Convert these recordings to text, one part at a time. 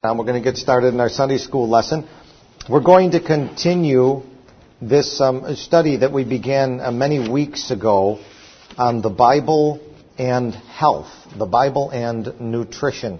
We're going to get started in our Sunday school lesson. We're going to continue this study that we began many weeks ago on the Bible and health, the Bible and nutrition.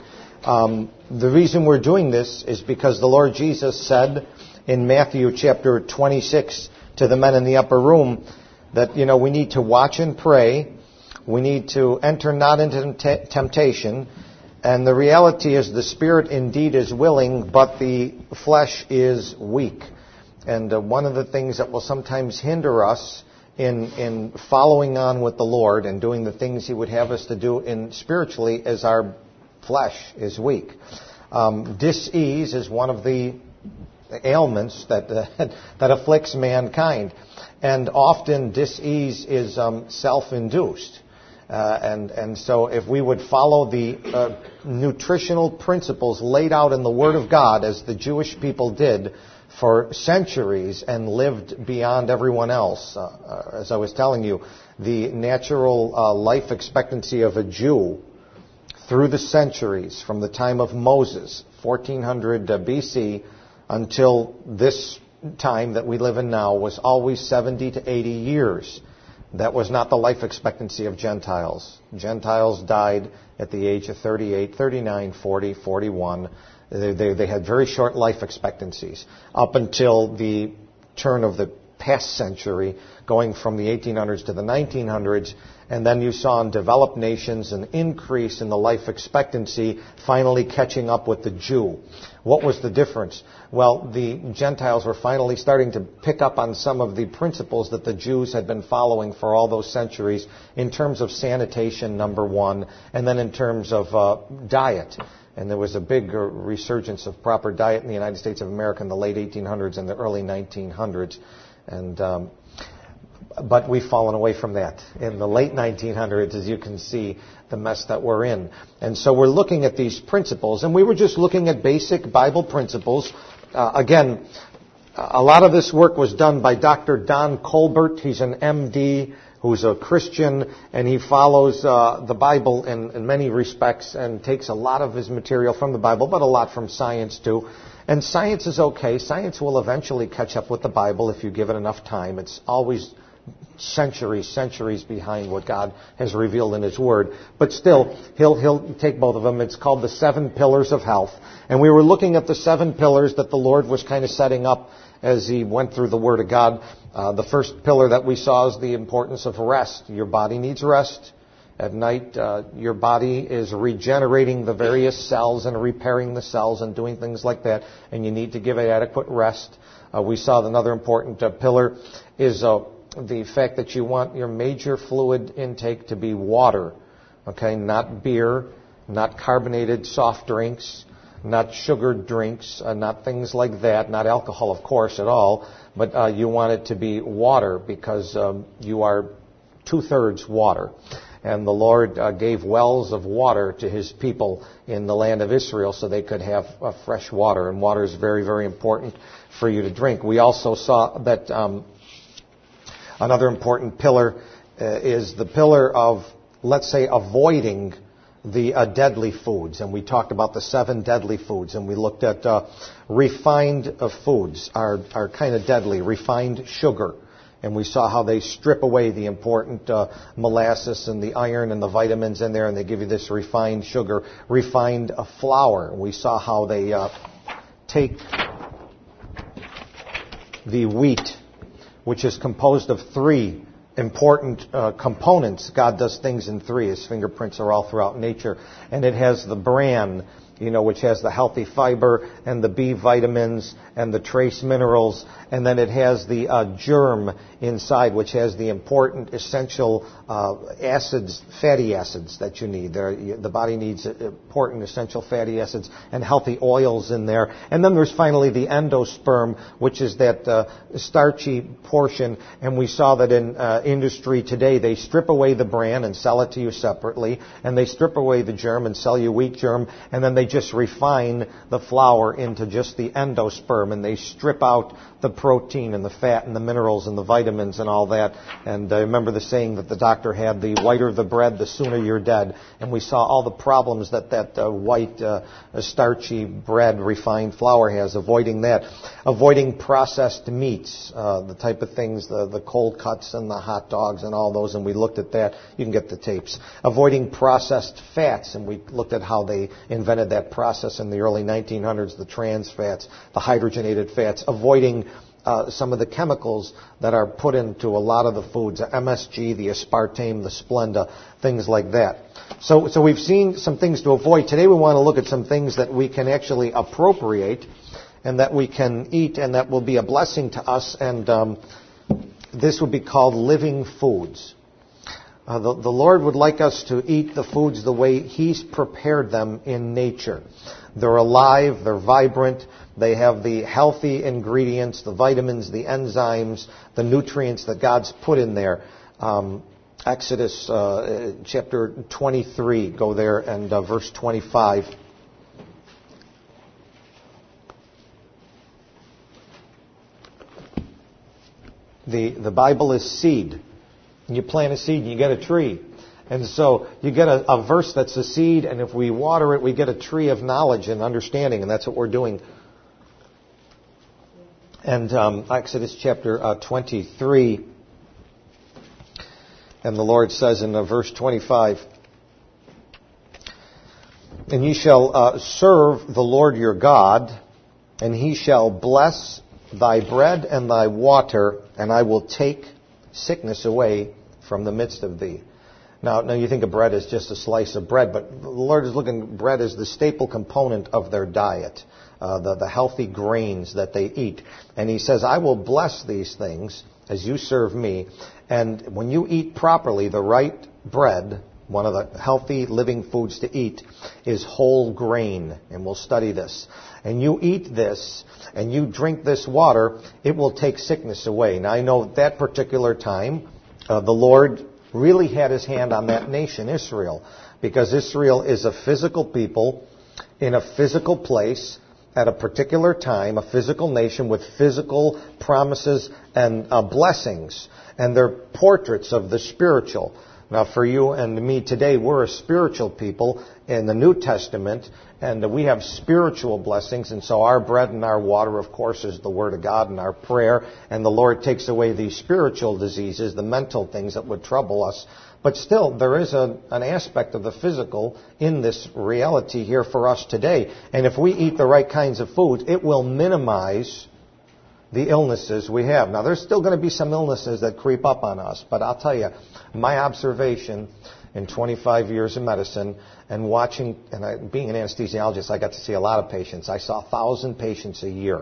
The reason we're doing this is because the Lord Jesus said in Matthew chapter 26 to the men in the upper room that, we need to watch and pray. We need to enter not into temptation. And the reality is the spirit indeed is willing, but the flesh is weak. And one of the things that will sometimes hinder us in following on with the Lord and doing the things He would have us to do spiritually is our flesh is weak. Dis-ease is one of the ailments that afflicts mankind. And often dis-ease is self-induced. And so if we would follow the nutritional principles laid out in the Word of God as the Jewish people did for centuries and lived beyond everyone else, as I was telling you, the natural life expectancy of a Jew through the centuries from the time of Moses, 1400 BC, until this time that we live in now was always 70 to 80 years. That was not the life expectancy of Gentiles. Gentiles died at the age of 38, 39, 40, 41. They had very short life expectancies up until the turn of the past century, going from the 1800s to the 1900s. And then you saw in developed nations an increase in the life expectancy, finally catching up with the Jew. What was the difference? Well, the Gentiles were finally starting to pick up on some of the principles that the Jews had been following for all those centuries in terms of sanitation, number one, and then in terms of diet. And there was a big resurgence of proper diet in the United States of America in the late 1800s and the early 1900s. But we've fallen away from that. In the late 1900s, as you can see, the mess that we're in. And so we're looking at these principles, and we were just looking at basic Bible principles. Again, a lot of this work was done by Dr. Don Colbert. He's an MD who's a Christian, and he follows the Bible in many respects and takes a lot of his material from the Bible, but a lot from science too. And science is okay. Science will eventually catch up with the Bible if you give it enough time. It's always centuries behind what God has revealed in His Word. But still, he'll take both of them. It's called the 7 pillars of health. And we were looking at the 7 pillars that the Lord was kind of setting up as He went through the Word of God. The first pillar that we saw is the importance of rest. Your body needs rest. At night, your body is regenerating the various cells and repairing the cells and doing things like that, and you need to give it adequate rest. We saw that another important pillar is the fact that you want your major fluid intake to be water, okay? Not beer, not carbonated soft drinks, not sugared drinks, not things like that, not alcohol, of course, at all, but you want it to be water because you are 2/3 water. And the Lord gave wells of water to His people in the land of Israel so they could have fresh water. And water is very, very important for you to drink. We also saw that another important pillar is the pillar of, let's say, avoiding the deadly foods. And we talked about the 7 deadly foods. And we looked at refined foods are kind of deadly. Refined sugar. And we saw how they strip away the important molasses and the iron and the vitamins in there, and they give you this refined sugar, refined flour. We saw how they take the wheat, which is composed of 3 important components. God does things in 3. His fingerprints are all throughout nature. And it has the bran, which has the healthy fiber and the B vitamins and the trace minerals. And then it has the germ inside, which has the important essential acids, fatty acids that you need. The body needs important essential fatty acids and healthy oils in there. And then there's finally the endosperm, which is that starchy portion. And we saw that in industry today, they strip away the bran and sell it to you separately. And they strip away the germ and sell you wheat germ. And then they they just refine the flour into just the endosperm, and they strip out the protein and the fat and the minerals and the vitamins and all that. And I remember the saying that the doctor had, the whiter the bread, the sooner you're dead. And we saw all the problems that white, starchy bread, refined flour has, avoiding that. Avoiding processed meats, the type of things, the cold cuts and the hot dogs and all those, and we looked at that. You can get the tapes. Avoiding processed fats, and we looked at how they invented that process in the early 1900s, the trans fats, the hydrogenated fats. Avoiding some of the chemicals that are put into a lot of the foods, the MSG, the aspartame, the Splenda, things like that. So we've seen some things to avoid. Today we want to look at some things that we can actually appropriate and that we can eat and that will be a blessing to us. And this would be called living foods. The Lord would like us to eat the foods the way He's prepared them in nature. They're alive, they're vibrant, they have the healthy ingredients, the vitamins, the enzymes, the nutrients that God's put in there. Exodus chapter 23, go there, and verse 25. The Bible is seed. You plant a seed and you get a tree. And so you get a verse that's a seed, and if we water it, we get a tree of knowledge and understanding, and that's what we're doing. And Exodus chapter 23, and the Lord says in verse 25, "And ye shall serve the Lord your God, and He shall bless thy bread and thy water, and I will take sickness away from the midst of thee." Now you think of bread as just a slice of bread, but the Lord is looking at bread as the staple component of their diet, the healthy grains that they eat. And He says, I will bless these things as you serve me. And when you eat properly, the right bread, one of the healthy living foods to eat, is whole grain. And we'll study this. And you eat this, and you drink this water, it will take sickness away. Now I know at that particular time, the Lord really had His hand on that nation, Israel, because Israel is a physical people in a physical place at a particular time, a physical nation with physical promises and blessings, and they're portraits of the spiritual. Now, for you and me today, we're a spiritual people in the New Testament, and we have spiritual blessings, and so our bread and our water, of course, is the Word of God and our prayer, and the Lord takes away these spiritual diseases, the mental things that would trouble us. But still, there is an aspect of the physical in this reality here for us today. And if we eat the right kinds of foods, it will minimize the illnesses we have. Now, there's still going to be some illnesses that creep up on us, but I'll tell you, my observation in 25 years of medicine and watching, being an anesthesiologist, I got to see a lot of patients. I saw 1,000 patients a year.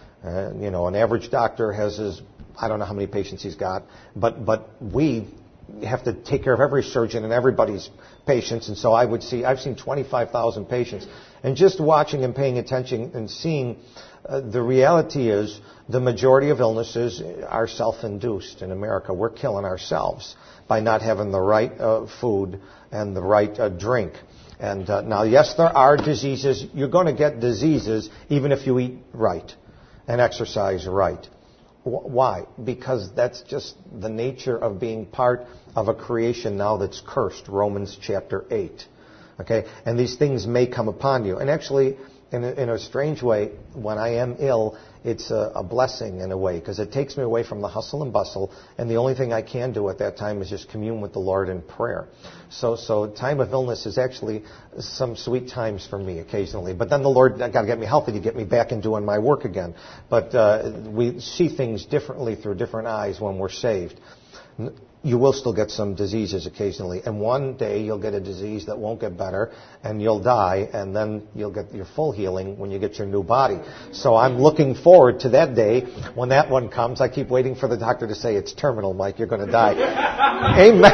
An average doctor has I don't know how many patients he's got, but we have to take care of every surgeon and everybody's patients, and so I've seen 25,000 patients. And just watching and paying attention and seeing, the reality is the majority of illnesses are self-induced in America. We're killing ourselves by not having the right food and the right drink. And now, yes, there are diseases. You're going to get diseases even if you eat right and exercise right. Why? Because that's just the nature of being part of a creation now that's cursed, Romans chapter 8. Okay? And these things may come upon you. And actually, in a strange way, when I am ill, it's a blessing in a way, because it takes me away from the hustle and bustle, and the only thing I can do at that time is just commune with the Lord in prayer. So time of illness is actually some sweet times for me occasionally. But then the Lord got to get me healthy to get me back in doing my work again. But we see things differently through different eyes when we're saved. You will still get some diseases occasionally, and one day you'll get a disease that won't get better, and you'll die, and then you'll get your full healing when you get your new body. So I'm looking forward to that day when that one comes. I keep waiting for the doctor to say, it's terminal, Mike, you're going to die. Amen.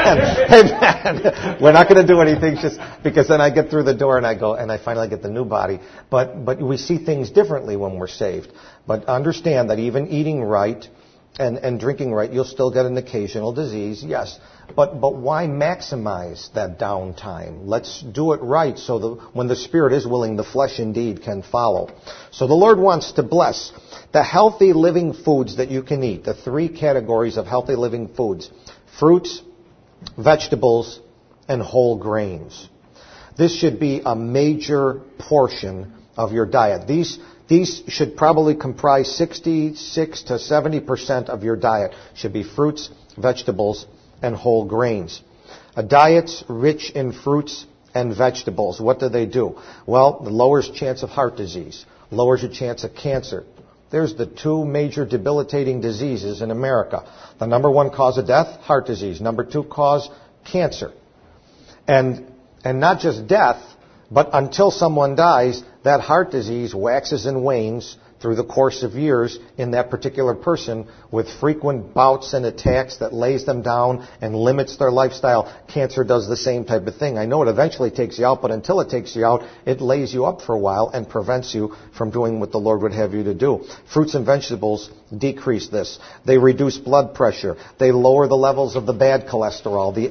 Amen. We're not going to do anything just because then I get through the door and I go, and I finally get the new body. But we see things differently when we're saved. But understand that even eating right, and drinking right, you'll still get an occasional disease, yes. But why maximize that downtime? Let's do it right so when the Spirit is willing, the flesh indeed can follow. So the Lord wants to bless the healthy living foods that you can eat, the 3 categories of healthy living foods: fruits, vegetables, and whole grains. This should be a major portion of your diet. These should probably comprise 66 to 70% of your diet. Should be fruits, vegetables, and whole grains. A diet's rich in fruits and vegetables. What do? Well, it lowers chance of heart disease, lowers your chance of cancer. There's the 2 major debilitating diseases in America. The number 1 cause of death, heart disease. Number 2 cause, cancer. And not just death, but until someone dies, that heart disease waxes and wanes through the course of years in that particular person with frequent bouts and attacks that lays them down and limits their lifestyle. Cancer does the same type of thing. I know it eventually takes you out, but until it takes you out, it lays you up for a while and prevents you from doing what the Lord would have you to do. Fruits and vegetables decrease this. They reduce blood pressure. They lower the levels of the bad cholesterol, the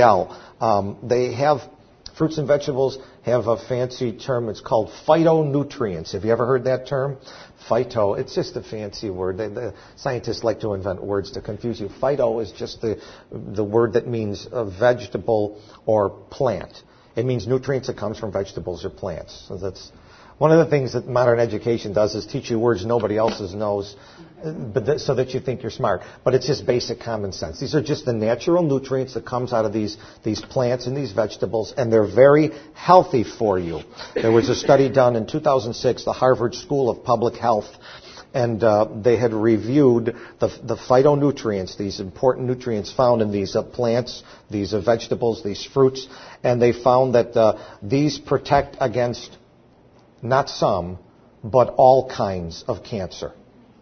LDL. Fruits and vegetables have a fancy term. It's called phytonutrients. Have you ever heard that term? Phyto, it's just a fancy word. The scientists like to invent words to confuse you. Phyto is just the word that means a vegetable or plant. It means nutrients that comes from vegetables or plants. So that's one of the things that modern education does is teach you words nobody else knows, so that you think you're smart. But it's just basic common sense. These are just the natural nutrients that comes out of these plants and these vegetables, and they're very healthy for you. There was a study done in 2006, the Harvard School of Public Health, and they had reviewed the phytonutrients, these important nutrients found in these plants, these vegetables, these fruits, and they found that these protect against not some, but all kinds of cancer.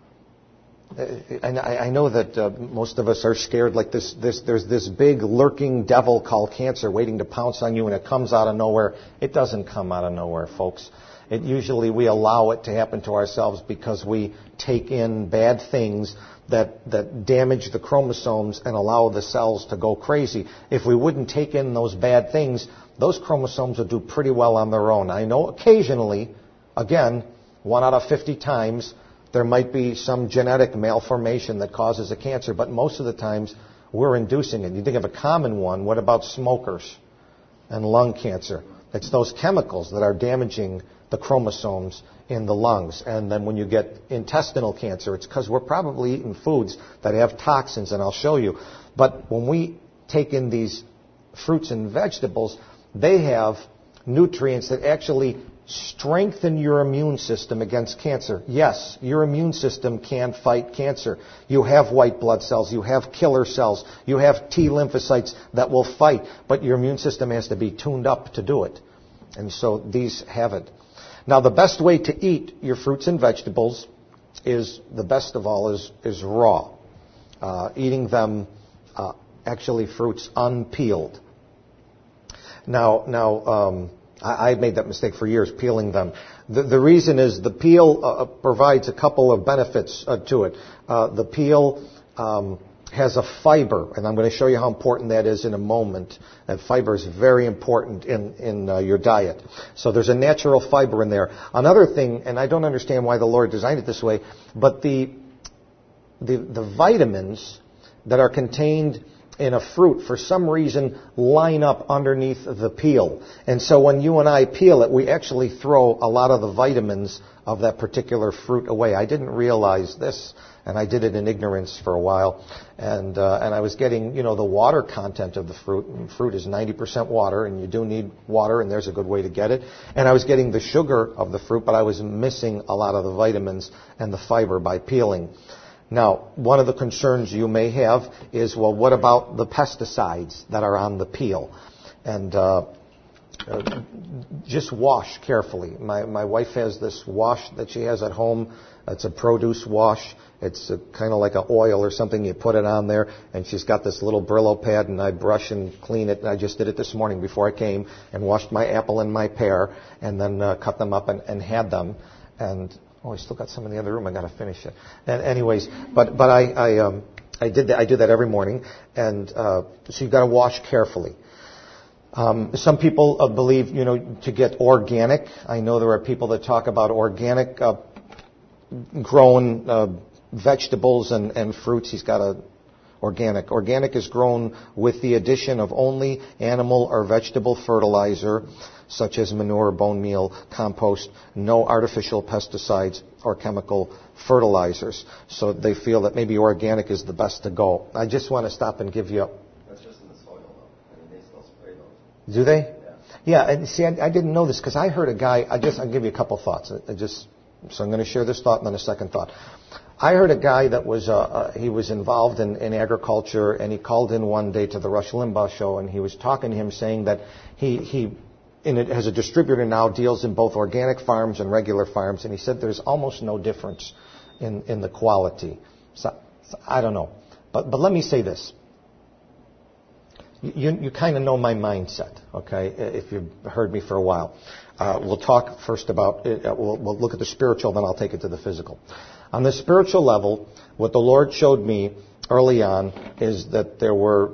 And I know that most of us are scared, like there's this big lurking devil called cancer waiting to pounce on you, and it comes out of nowhere. It doesn't come out of nowhere, folks. We allow it to happen to ourselves because we take in bad things that damage the chromosomes and allow the cells to go crazy. If we wouldn't take in those bad things, those chromosomes would do pretty well on their own. I know occasionally, again, 1 out of 50 times, there might be some genetic malformation that causes a cancer, but most of the times we're inducing it. You think of a common one, what about smokers and lung cancer? It's those chemicals that are damaging the chromosomes in the lungs. And then when you get intestinal cancer, it's because we're probably eating foods that have toxins, and I'll show you. But when we take in these fruits and vegetables, they have nutrients that actually strengthen your immune system against cancer. Yes, your immune system can fight cancer. You have white blood cells. You have killer cells. You have T lymphocytes that will fight, but your immune system has to be tuned up to do it. And so these have it. Now, the best way to eat your fruits and vegetables is raw. Eating them, actually fruits unpeeled. Now, I made that mistake for years, peeling them. The reason is the peel provides a couple of benefits to it. The peel has a fiber, and I'm going to show you how important that is in a moment. That fiber is very important in your diet. So there's a natural fiber in there. Another thing, and I don't understand why the Lord designed it this way, but the vitamins that are contained in a fruit, for some reason, line up underneath the peel. And so when you and I peel it, we actually throw a lot of the vitamins of that particular fruit away. I didn't realize this, and I did it in ignorance for a while. And I was getting, the water content of the fruit. And fruit is 90% water, and you do need water, and there's a good way to get it. And I was getting the sugar of the fruit, but I was missing a lot of the vitamins and the fiber by peeling. Now, one of the concerns you may have is, well, what about the pesticides that are on the peel? And just wash carefully. My wife has this wash that she has at home. It's a produce wash. It's kind of like an oil or something. You put it on there, and she's got this little Brillo pad, and I brush and clean it. And I just did it this morning before I came and washed my apple and my pear, and then cut them up and had them. And I still got some in the other room. I got to finish it. And anyways, but I did that. I do that every morning, and so you've got to wash carefully. Some people believe, to get organic. I know there are people that talk about organic grown vegetables and fruits. He's got organic. Organic is grown with the addition of only animal or vegetable fertilizer, such as manure, bone meal, compost, no artificial pesticides or chemical fertilizers. So they feel that maybe organic is the best to go. I just want to stop and give you That's just in the soil, though. I mean, they still spray those. Do they? Yeah, and see, I didn't know this because I heard a guy, I'll give you a couple thoughts. So I'm going to share this thought and then a second thought. I heard a guy that was, he was involved in agriculture, and he called in one day to the Rush Limbaugh show, and he was talking to him saying that he as a distributor now, deals in both organic farms and regular farms, and he said there's almost no difference in the quality. So I don't know. But let me say this. You kind of know my mindset, okay, if you've heard me for a while. We'll talk first about, we'll look at the spiritual, then I'll take it to the physical. On the spiritual level, what the Lord showed me early on is that there were,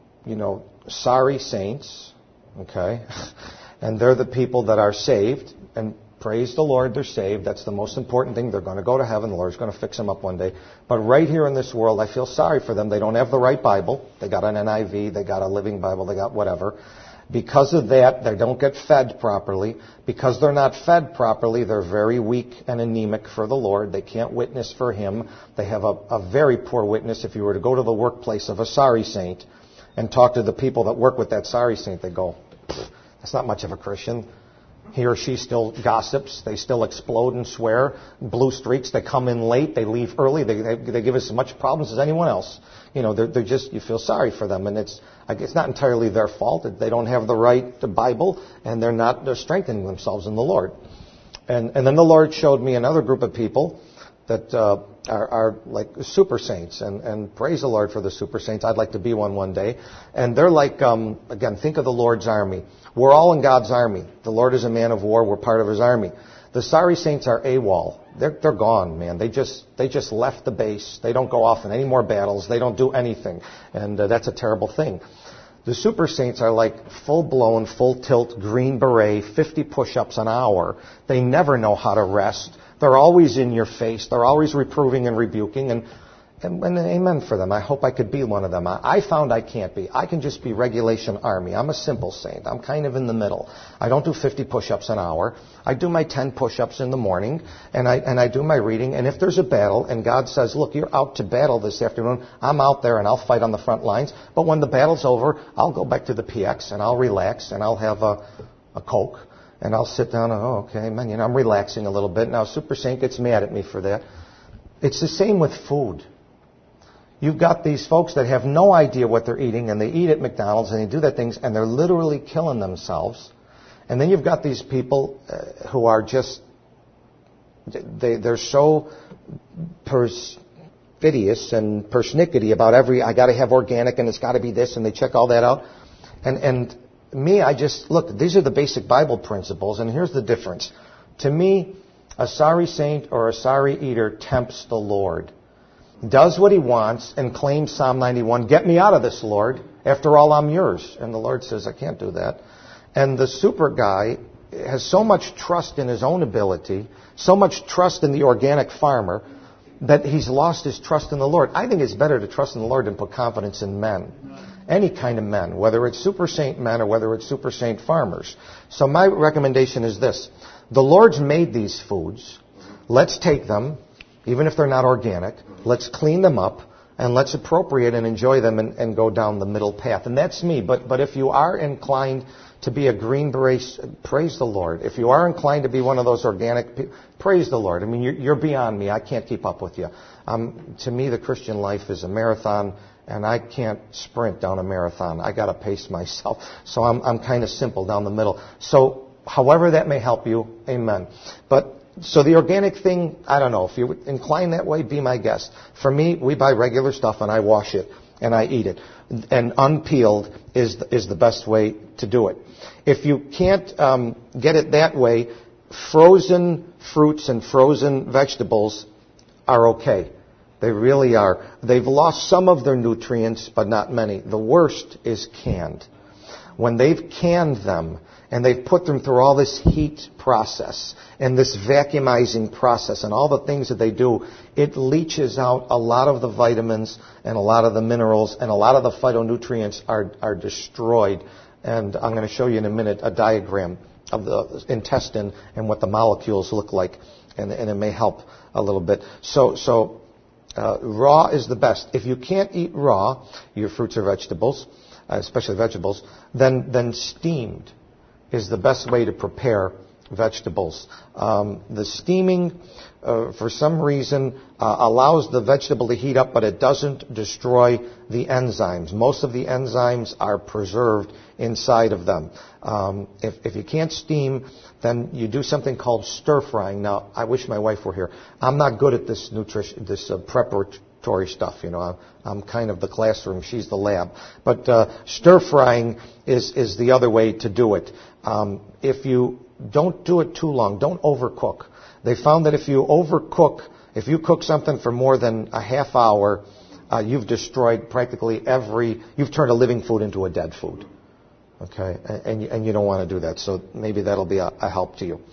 sorry saints, okay, and they're the people that are saved, and praise the Lord, they're saved. That's the most important thing. They're going to go to heaven. The Lord's going to fix them up one day. But right here in this world, I feel sorry for them. They don't have the right Bible. They got an NIV. They got a Living Bible. They got whatever. Because of that, they don't get fed properly. Because they're not fed properly, they're very weak and anemic for the Lord. They can't witness for Him. They have a very poor witness. If you were to go to the workplace of a sorry saint and talk to the people that work with that sorry saint, they go, that's not much of a Christian. He or she still gossips. They still explode and swear. Blue streaks. They come in late. They leave early. They give us as much problems as anyone else. They're just, you feel sorry for them. And it's not entirely their fault. They don't have the right Bible, and they're strengthening themselves in the Lord. And then the Lord showed me another group of people that are like super saints. And praise the Lord for the super saints. I'd like to be one day. And they're like, again, think of the Lord's army. We're all in God's army. The Lord is a man of war. We're part of His army. The sorry saints are AWOL. They're gone, man. They just left the base. They don't go off in any more battles. They don't do anything. And that's a terrible thing. The super saints are like full-blown, full-tilt, green beret, 50 push-ups an hour. They never know how to rest. They're always in your face. They're always reproving and rebuking. And amen for them. I hope I could be one of them. I found I can't be. I can just be regulation army. I'm a simple saint. I'm kind of in the middle. I don't do 50 push-ups an hour. I do my 10 push-ups in the morning, and I do my reading. And if there's a battle, and God says, look, you're out to battle this afternoon, I'm out there and I'll fight on the front lines. But when the battle's over, I'll go back to the PX and I'll relax and I'll have a Coke. And I'll sit down and, okay, man, I'm relaxing a little bit. Now, Super Saint gets mad at me for that. It's the same with food. You've got these folks that have no idea what they're eating, and they eat at McDonald's, and they do that things, and they're literally killing themselves. And then you've got these people who are just, they're so perfidious and persnickety about I got to have organic, and it's got to be this, and they check all that out. And me, look, these are the basic Bible principles, and here's the difference. To me, a sorry saint or a sorry eater tempts the Lord, does what he wants, and claims Psalm 91, get me out of this, Lord. After all, I'm yours. And the Lord says, I can't do that. And the super guy has so much trust in his own ability, so much trust in the organic farmer, that he's lost his trust in the Lord. I think it's better to trust in the Lord than put confidence in men. Any kind of men, whether it's super saint men or whether it's super saint farmers. So my recommendation is this. The Lord's made these foods. Let's take them, even if they're not organic. Let's clean them up, and let's appropriate and enjoy them and go down the middle path. And that's me. But if you are inclined to be a green beret, praise the Lord. If you are inclined to be one of those organic people, praise the Lord. I mean, you're beyond me. I can't keep up with you. To me, the Christian life is a marathon, and I can't sprint down a marathon. I got to pace myself. So I'm kind of simple down the middle. So however that may help you, amen. So the organic thing, I don't know. If you're inclined that way, be my guest. For me, we buy regular stuff and I wash it and I eat it. And unpeeled is the best way to do it. If you can't get it that way, frozen fruits and frozen vegetables are okay. They really are. They've lost some of their nutrients, but not many. The worst is canned. When they've canned them and they've put them through all this heat process and this vacuumizing process and all the things that they do, it leaches out a lot of the vitamins and a lot of the minerals, and a lot of the phytonutrients are destroyed. And I'm going to show you in a minute a diagram of the intestine and what the molecules look like, and it may help a little bit. So raw is the best. If you can't eat raw, your fruits or vegetables, especially vegetables, then steamed is the best way to prepare vegetables. The steaming, for some reason, allows the vegetable to heat up, but it doesn't destroy the enzymes. Most of the enzymes are preserved inside of them. If you can't steam, then you do something called stir frying. Now, I wish my wife were here. I'm not good at this preparatory stuff. I'm kind of the classroom. She's the lab. But stir frying is the other way to do it. If you don't do it too long, don't overcook. They found that if you cook something for more than a half hour, you've destroyed you've turned a living food into a dead food. Okay, and you don't want to do that. So maybe that'll be a help to you.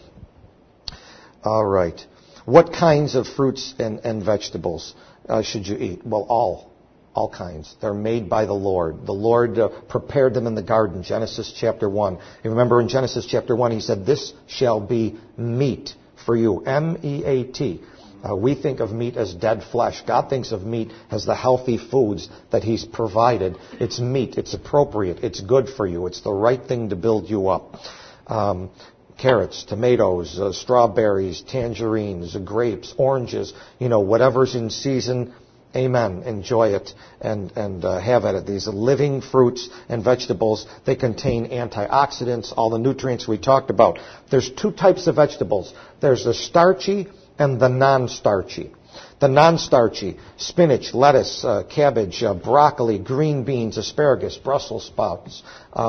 All right. What kinds of fruits and vegetables should you eat? Well, all kinds. They're made by the Lord. The Lord prepared them in the garden, Genesis chapter 1. You remember in Genesis chapter 1, he said, "This shall be meat for you." M-E-A-T. We think of meat as dead flesh. God thinks of meat as the healthy foods that he's provided. It's meat. It's appropriate. It's good for you. It's the right thing to build you up. Carrots, tomatoes, strawberries, tangerines, grapes, oranges, whatever's in season. Amen. Enjoy it and have at it. These living fruits and vegetables, they contain antioxidants, all the nutrients we talked about. There's two types of vegetables. There's the starchy and the non-starchy. The non-starchy, spinach, lettuce, cabbage, broccoli, green beans, asparagus, Brussels sprouts.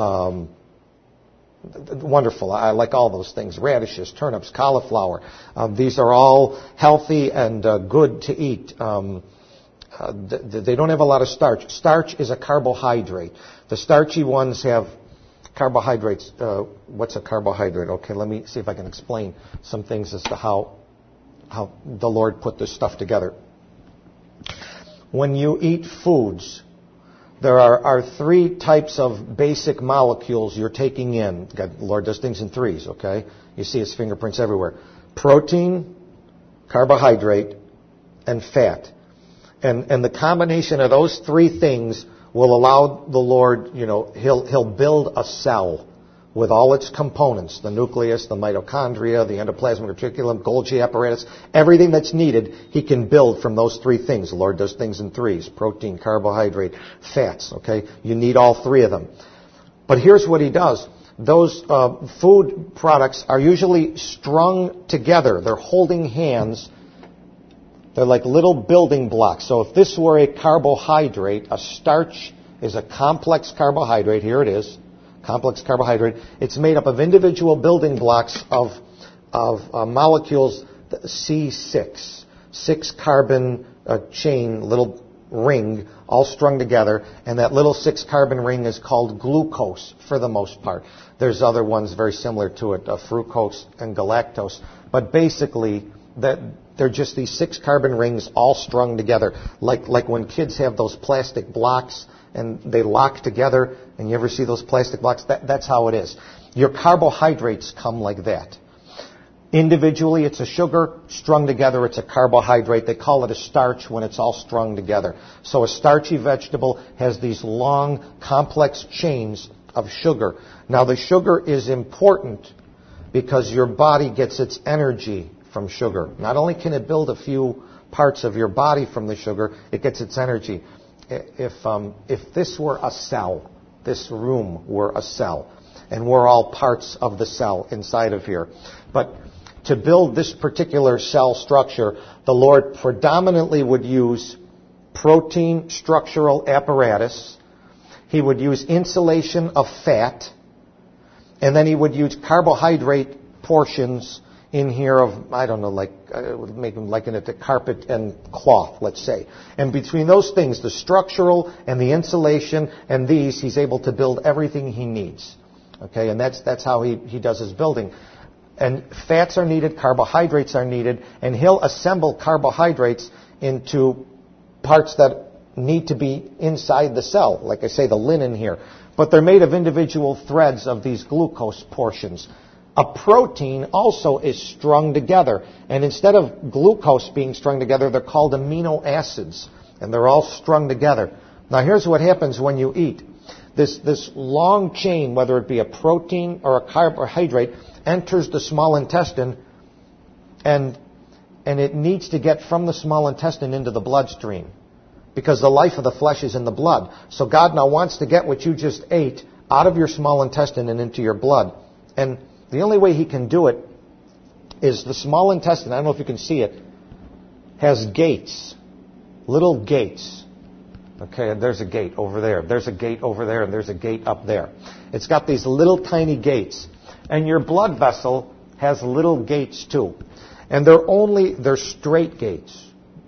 Wonderful. I like all those things. Radishes, turnips, cauliflower. These are all healthy and good to eat. They don't have a lot of starch. Starch is a carbohydrate. The starchy ones have carbohydrates. What's a carbohydrate? Okay, let me see if I can explain some things as to how the Lord put this stuff together. When you eat foods, there are three types of basic molecules you're taking in. The Lord does things in threes, okay? You see his fingerprints everywhere. Protein, carbohydrate, and fat. And the combination of those three things will allow the Lord, he'll build a cell with all its components, the nucleus, the mitochondria, the endoplasmic reticulum, Golgi apparatus, everything that's needed, he can build from those three things. The Lord does things in threes: protein, carbohydrate, fats, okay? You need all three of them. But here's what he does. Those food products are usually strung together. They're holding hands. They're like little building blocks. So if this were a carbohydrate, a starch is a complex carbohydrate. Here it is, complex carbohydrate. It's made up of individual building blocks of molecules, C6, 6-carbon chain, little ring, all strung together. And that little 6-carbon ring is called glucose for the most part. There's other ones very similar to it, fructose and galactose. But basically, they're just these 6-carbon rings all strung together, like when kids have those plastic blocks and they lock together, and you ever see those plastic blocks? That's how it is. Your carbohydrates come like that. Individually, it's a sugar. Strung together, it's a carbohydrate. They call it a starch when it's all strung together. So a starchy vegetable has these long, complex chains of sugar. Now, the sugar is important because your body gets its energy from sugar. Not only can it build a few parts of your body from the sugar, it gets its energy. If this were a cell, this room were a cell, and we're all parts of the cell inside of here. But to build this particular cell structure, the Lord predominantly would use protein structural apparatus. He would use insulation of fat, and then he would use carbohydrate portions in here of, I don't know, like, make them liken it to carpet and cloth, let's say. And between those things, the structural and the insulation and these, he's able to build everything he needs. Okay, and that's how he does his building. And fats are needed, carbohydrates are needed, and he'll assemble carbohydrates into parts that need to be inside the cell, like I say, the linen here. But they're made of individual threads of these glucose portions. A protein also is strung together. And instead of glucose being strung together, they're called amino acids. And they're all strung together. Now here's what happens when you eat. This long chain, whether it be a protein or a carbohydrate, enters the small intestine, and it needs to get from the small intestine into the bloodstream, because the life of the flesh is in the blood. So God now wants to get what you just ate out of your small intestine and into your blood. And the only way he can do it is the small intestine, I don't know if you can see it, has gates, little gates. Okay, and there's a gate over there. There's a gate over there, and there's a gate up there. It's got these little tiny gates. And your blood vessel has little gates too. And they're straight gates.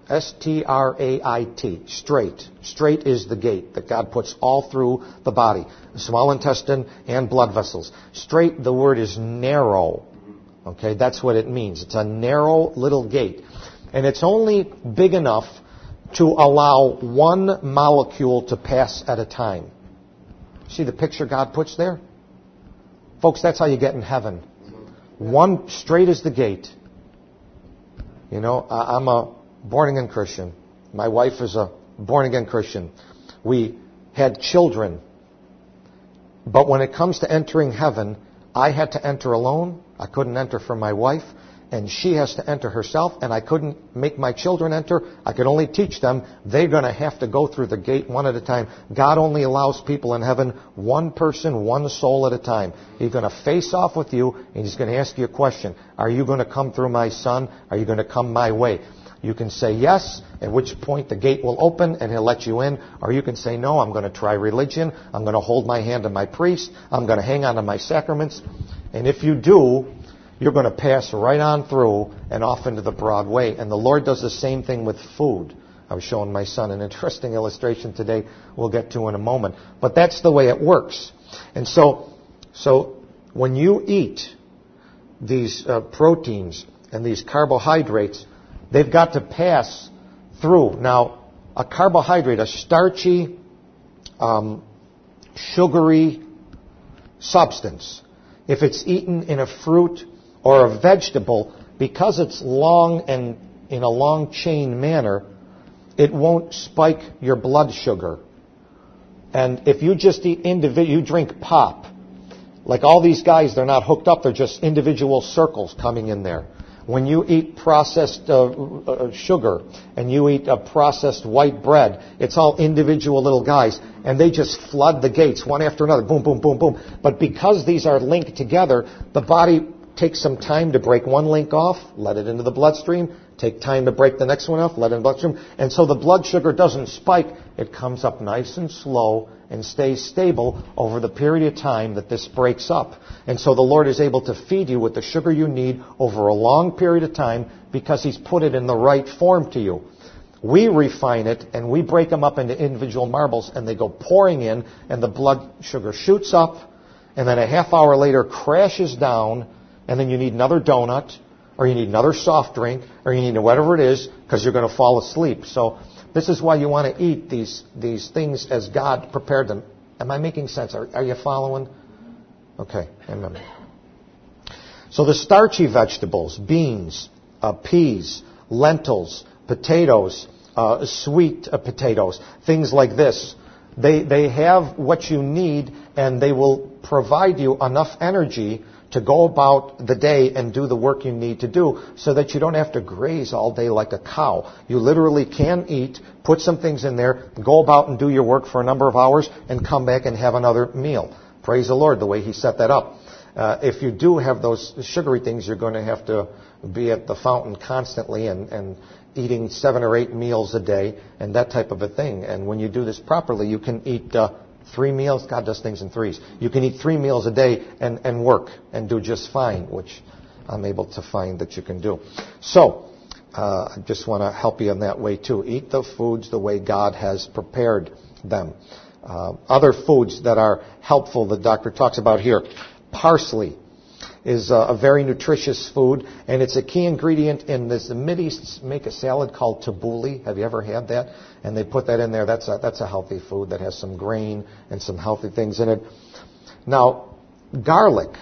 S-T-R-A-I-T. Straight. Straight is the gate that God puts all through the body. The small intestine and blood vessels. Straight, the word is narrow. Okay, that's what it means. It's a narrow little gate. And it's only big enough to allow one molecule to pass at a time. See the picture God puts there? Folks, that's how you get in heaven. One, straight is the gate. You know, I'm a born-again Christian. My wife is a born-again Christian. We had children. But when it comes to entering heaven, I had to enter alone. I couldn't enter for my wife. And she has to enter herself, and I couldn't make my children enter. I could only teach them. They're going to have to go through the gate one at a time. God only allows people in heaven, one person, one soul at a time. He's going to face off with you, and he's going to ask you a question. Are you going to come through my son? Are you going to come my way? You can say yes, at which point the gate will open and he'll let you in. Or you can say no, I'm going to try religion. I'm going to hold my hand to my priest. I'm going to hang on to my sacraments. And if you do, you're going to pass right on through and off into the broad way. And the Lord does the same thing with food. I was showing my son an interesting illustration today we'll get to in a moment. But that's the way it works. And so when you eat these proteins and these carbohydrates, they've got to pass through. Now, a carbohydrate, a starchy, sugary substance, if it's eaten in a fruit or a vegetable, because it's long and in a long chain manner, it won't spike your blood sugar. And if you just eat you drink pop, like all these guys, they're not hooked up, they're just individual circles coming in there. When you eat processed sugar and you eat processed white bread, it's all individual little guys, and they just flood the gates one after another, boom, boom, boom, boom. But because these are linked together, the body takes some time to break one link off, let it into the bloodstream, take time to break the next one off, let it in the bloodstream, and so the blood sugar doesn't spike. It comes up nice and slow and stays stable over the period of time that this breaks up. And so the Lord is able to feed you with the sugar you need over a long period of time because He's put it in the right form to you. We refine it and we break them up into individual marbles and they go pouring in and the blood sugar shoots up and then a half hour later crashes down and then you need another donut or you need another soft drink or you need whatever it is because you're going to fall asleep. So this is why you want to eat these things as God prepared them. Am I making sense? Are you following? Okay, amen. So the starchy vegetables, beans, peas, lentils, potatoes, sweet potatoes, things like this, they have what you need and they will provide you enough energy to go about the day and do the work you need to do so that you don't have to graze all day like a cow. You literally can eat, put some things in there, go about and do your work for a number of hours and come back and have another meal. Praise the Lord, the way He set that up. If you do have those sugary things, you're going to have to be at the fountain constantly and eating 7 or 8 meals a day and that type of a thing. And when you do this properly, you can eat 3 meals. God does things in threes. You can eat 3 meals a day and work and do just fine, which I'm able to find that you can do. So, I just want to help you in that way too. Eat the foods the way God has prepared them. Other foods that are helpful, the doctor talks about here. Parsley is a very nutritious food, and it's a key ingredient in this. The Mideasts make a salad called tabbouleh. Have you ever had that? And they put that in there. That's a healthy food that has some grain and some healthy things in it. Now, garlic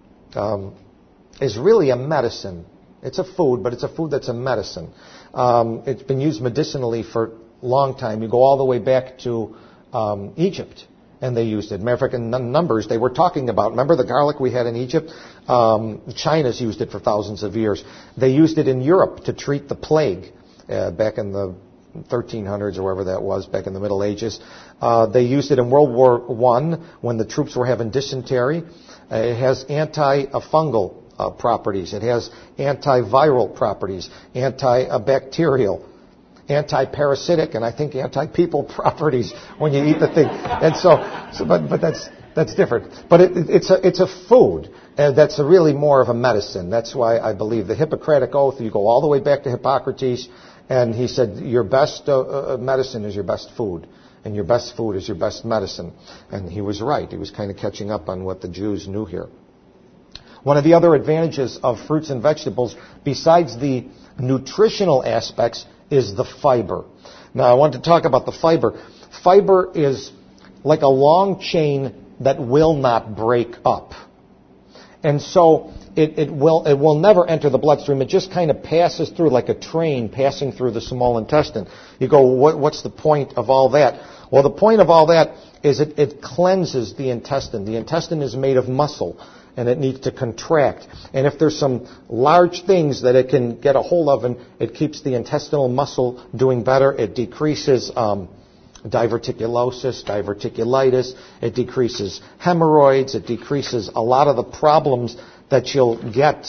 is really a medicine. It's a food, but it's a food that's a medicine. It's been used medicinally for a long time. You go all the way back to Egypt, and they used it. Matter of fact, in Numbers, they were talking about, remember the garlic we had in Egypt? China's used it for thousands of years. They used it in Europe to treat the plague back in the 1300s or wherever that was, back in the Middle Ages. They used it in World War I when the troops were having dysentery. It has antifungal properties. It has antiviral properties, antibacterial, anti-parasitic, and I think anti-people properties when you eat the thing. And but that's different. But it's a food that's really more of a medicine. That's why I believe the Hippocratic Oath, you go all the way back to Hippocrates, and he said your best medicine is your best food, and your best food is your best medicine. And he was right. He was kind of catching up on what the Jews knew here. One of the other advantages of fruits and vegetables, besides the nutritional aspects, is the fiber. Now, I want to talk about the fiber. Fiber is like a long chain that will not break up. And so it will never enter the bloodstream. It just kind of passes through like a train passing through the small intestine. You go, what's the point of all that? Well, the point of all that is it cleanses the intestine. The intestine is made of muscle, and it needs to contract. And if there's some large things that it can get a hold of, and it keeps the intestinal muscle doing better, it decreases diverticulosis, diverticulitis, it decreases hemorrhoids, it decreases a lot of the problems that you'll get,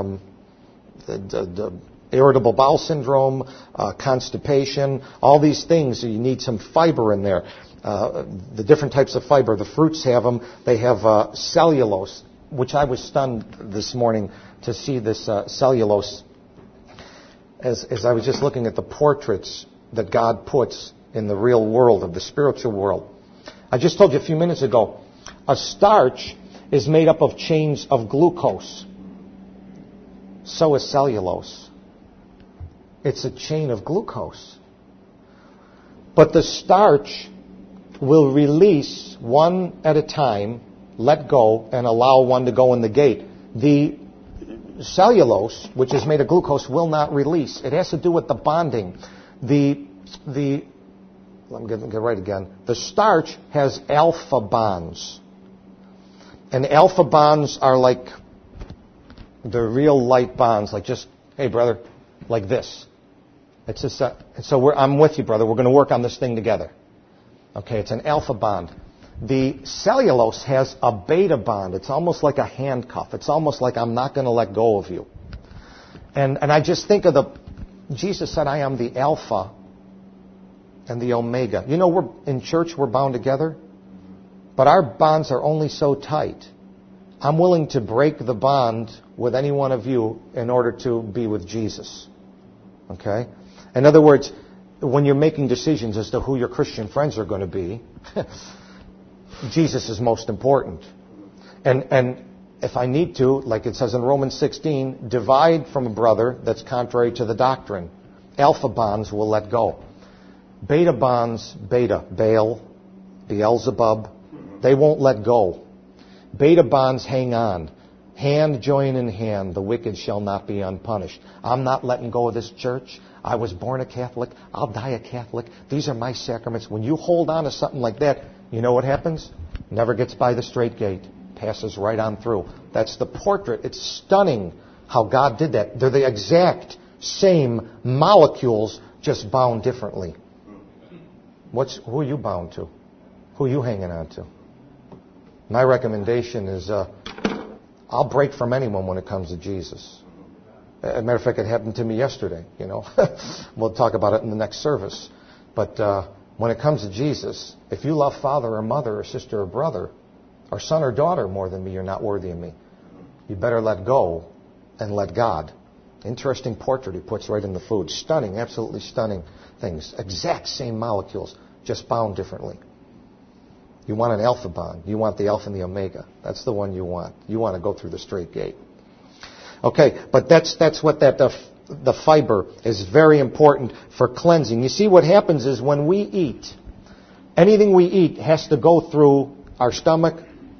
the irritable bowel syndrome, constipation, all these things. You need some fiber in there. The different types of fiber, the fruits have them. They have cellulose, which I was stunned this morning to see this cellulose as I was just looking at the portraits that God puts in the real world, of the spiritual world. I just told you a few minutes ago, a starch is made up of chains of glucose. So is cellulose. It's a chain of glucose. But the starch will release one at a time, let go, and allow one to go in the gate. The cellulose, which is made of glucose, will not release. It has to do with the bonding. Let me get it right again. The starch has alpha bonds. And alpha bonds are like the real light bonds, like just, hey brother, like this. It's just, so I'm with you, brother. We're going to work on this thing together. Okay, it's an alpha bond. The cellulose has a beta bond. It's almost like a handcuff. It's almost like I'm not going to let go of you. And I just think of Jesus said, I am the Alpha and the Omega. You know, in church we're bound together, but our bonds are only so tight. I'm willing to break the bond with any one of you in order to be with Jesus. Okay? In other words, when you're making decisions as to who your Christian friends are going to be, Jesus is most important. And if I need to, like it says in Romans 16, divide from a brother that's contrary to the doctrine. Alpha bonds will let go. Beta bonds, Baal, Beelzebub, they won't let go. Beta bonds hang on. Hand join in hand, the wicked shall not be unpunished. I'm not letting go of this church. I was born a Catholic. I'll die a Catholic. These are my sacraments. When you hold on to something like that, you know what happens? Never gets by the straight gate. Passes right on through. That's the portrait. It's stunning how God did that. They're the exact same molecules, just bound differently. Who are you bound to? Who are you hanging on to? My recommendation is I'll break from anyone when it comes to Jesus. As a matter of fact, it happened to me yesterday. You know, we'll talk about it in the next service. But when it comes to Jesus, if you love father or mother or sister or brother or son or daughter more than me, you're not worthy of me. You better let go and let God. Interesting portrait he puts right in the food. Stunning, absolutely stunning things. Exact same molecules, just bound differently. You want an alpha bond. You want the alpha and the omega. That's the one you want. You want to go through the straight gate. Okay, but that's what the fiber is very important for cleansing. You see, what happens is when we eat, anything we eat has to go through our stomach,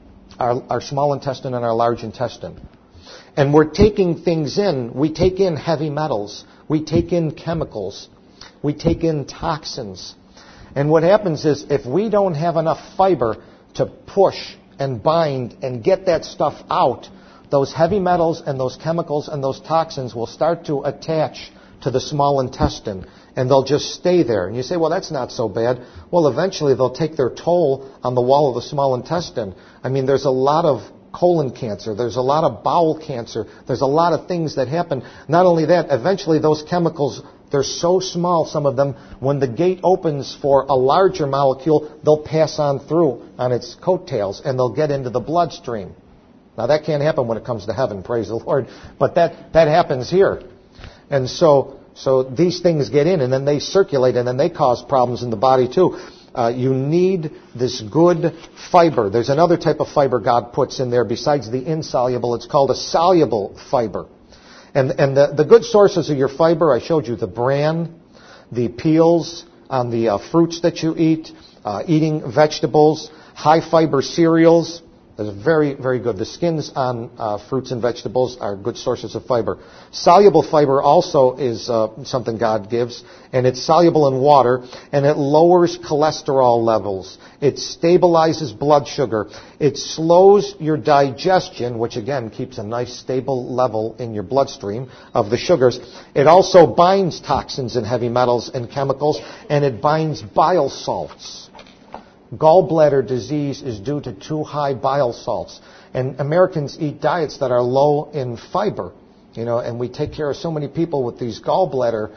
our small intestine, and our large intestine. And we're taking things in. We take in heavy metals. We take in chemicals. We take in toxins. And what happens is if we don't have enough fiber to push and bind and get that stuff out, those heavy metals and those chemicals and those toxins will start to attach to the small intestine, and they'll just stay there. And you say, well, that's not so bad. Well, eventually they'll take their toll on the wall of the small intestine. I mean, there's a lot of colon cancer. There's a lot of bowel cancer. There's a lot of things that happen. Not only that, eventually those chemicals, they're so small, some of them, when the gate opens for a larger molecule, they'll pass on through on its coattails, and they'll get into the bloodstream. Now, that can't happen when it comes to heaven, praise the Lord, but that happens here. And so these things get in, and then they circulate, and then they cause problems in the body too. You need this good fiber. There's another type of fiber God puts in there besides the insoluble. It's called a soluble fiber. And the good sources of your fiber, I showed you the bran, the peels on the fruits that you eat, eating vegetables, high fiber cereals. Those are very, very good. The skins on fruits and vegetables are good sources of fiber. Soluble fiber also is something God gives, and it's soluble in water, and it lowers cholesterol levels. It stabilizes blood sugar. It slows your digestion, which again keeps a nice stable level in your bloodstream of the sugars. It also binds toxins and heavy metals and chemicals, and it binds bile salts. Gallbladder disease is due to too high bile salts. And Americans eat diets that are low in fiber, and we take care of so many people with these gallbladder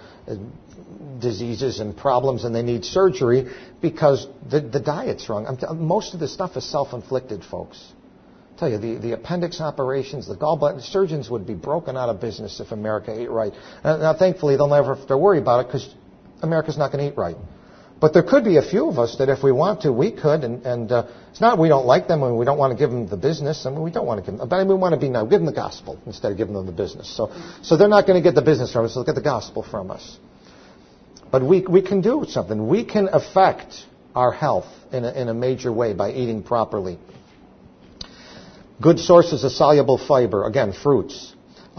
diseases and problems, and they need surgery because the diet's wrong. Most of this stuff is self-inflicted, folks. I tell you, the appendix operations, the gallbladder, surgeons would be broken out of business if America ate right. Now, thankfully, they'll never have to worry about it because America's not going to eat right. But there could be a few of us that if we want to, we could. And it's not we don't like them and we don't want to give them the business. I mean, we don't want to give them. But we want to give them the gospel instead of giving them the business. So they're not going to get the business from us. They'll get the gospel from us. But we can do something. We can affect our health in a major way by eating properly. Good sources of soluble fiber. Again, fruits.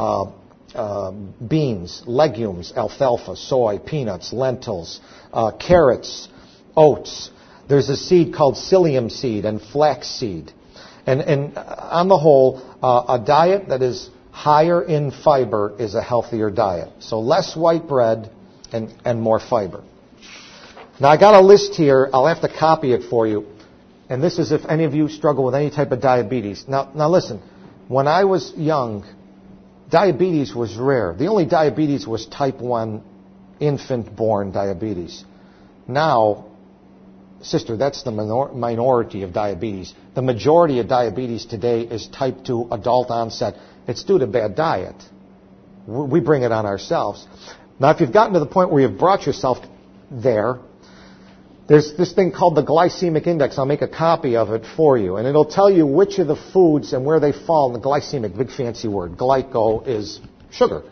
Beans, legumes, alfalfa, soy, peanuts, lentils, carrots, oats. There's a seed called psyllium seed and flax seed. And on the whole, a diet that is higher in fiber is a healthier diet. So less white bread and more fiber. Now I got a list here. I'll have to copy it for you. And this is if any of you struggle with any type of diabetes. Now listen, when I was young, diabetes was rare. The only diabetes was type 1 infant-born diabetes. Now, sister, that's the minority of diabetes. The majority of diabetes today is type 2 adult onset. It's due to bad diet. We bring it on ourselves. Now, if you've gotten to the point where you've brought yourself there, there's this thing called the glycemic index. I'll make a copy of it for you. And it'll tell you which of the foods and where they fall in the glycemic, big fancy word. Glyco is sugar.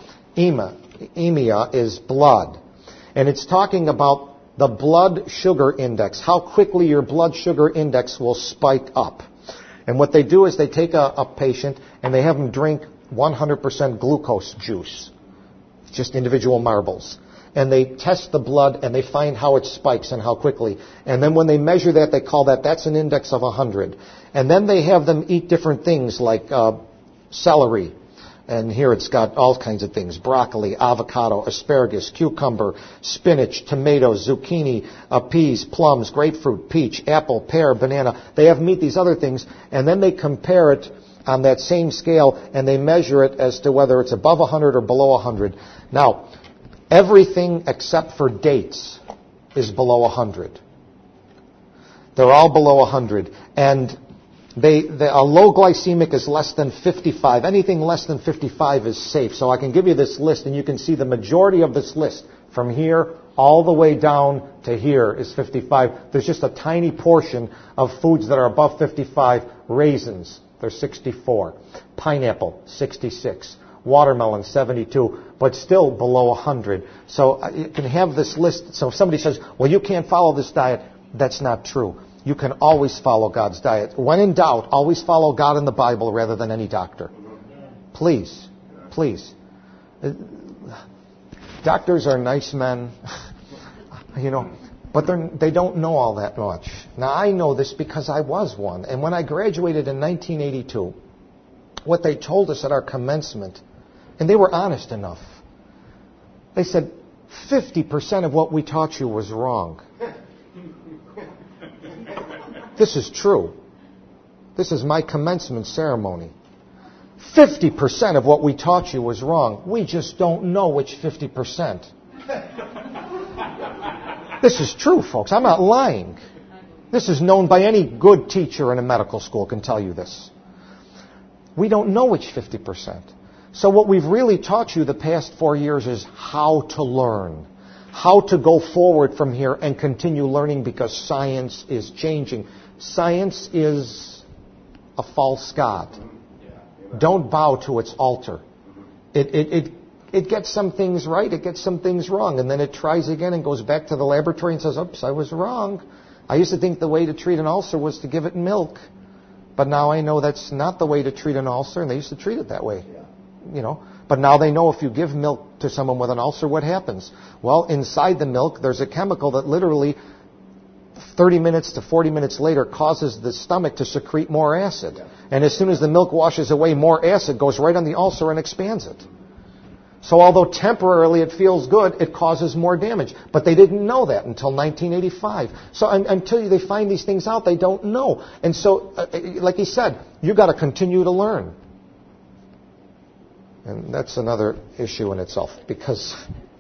Emia is blood. And it's talking about the blood sugar index, how quickly your blood sugar index will spike up. And what they do is they take a patient and they have them drink 100% glucose juice, just individual marbles. And they test the blood and they find how it spikes and how quickly. And then when they measure that, they call that's an index of 100. And then they have them eat different things like celery. And here it's got all kinds of things: broccoli, avocado, asparagus, cucumber, spinach, tomatoes, zucchini, peas, plums, grapefruit, peach, apple, pear, banana. They have them eat these other things, and then they compare it on that same scale, and they measure it as to whether it's above 100 or below 100. Now, everything except for dates is below 100. They're all below 100. And A low glycemic is less than 55. Anything less than 55 is safe. So I can give you this list, and you can see the majority of this list from here all the way down to here is 55. There's just a tiny portion of foods that are above 55. Raisins, they're 64. Pineapple, 66. Watermelon, 72. But still below 100. So you can have this list. So if somebody says, well, you can't follow this diet, that's not true. You can always follow God's diet. When in doubt, always follow God in the Bible rather than any doctor. Please. Please. Doctors are nice men, but they don't know all that much. Now, I know this because I was one. And when I graduated in 1982, what they told us at our commencement, and they were honest enough, they said, 50% of what we taught you was wrong. This is true. This is my commencement ceremony. 50% of what we taught you was wrong. We just don't know which 50%. This is true, folks. I'm not lying. This is known by any good teacher in a medical school can tell you this. We don't know which 50%. So what we've really taught you the past 4 years is how to learn. How to go forward from here and continue learning because science is changing. Science is a false god. Don't bow to its altar. It gets some things right, it gets some things wrong, and then it tries again and goes back to the laboratory and says, oops, I was wrong. I used to think the way to treat an ulcer was to give it milk. But now I know that's not the way to treat an ulcer, and they used to treat it that way. But now they know if you give milk to someone with an ulcer, what happens? Well, inside the milk, there's a chemical that literally 30 minutes to 40 minutes later causes the stomach to secrete more acid. And as soon as the milk washes away, more acid goes right on the ulcer and expands it. So although temporarily it feels good, it causes more damage. But they didn't know that until 1985. So until they find these things out, they don't know. And so, like he said, you've got to continue to learn. And that's another issue in itself. Because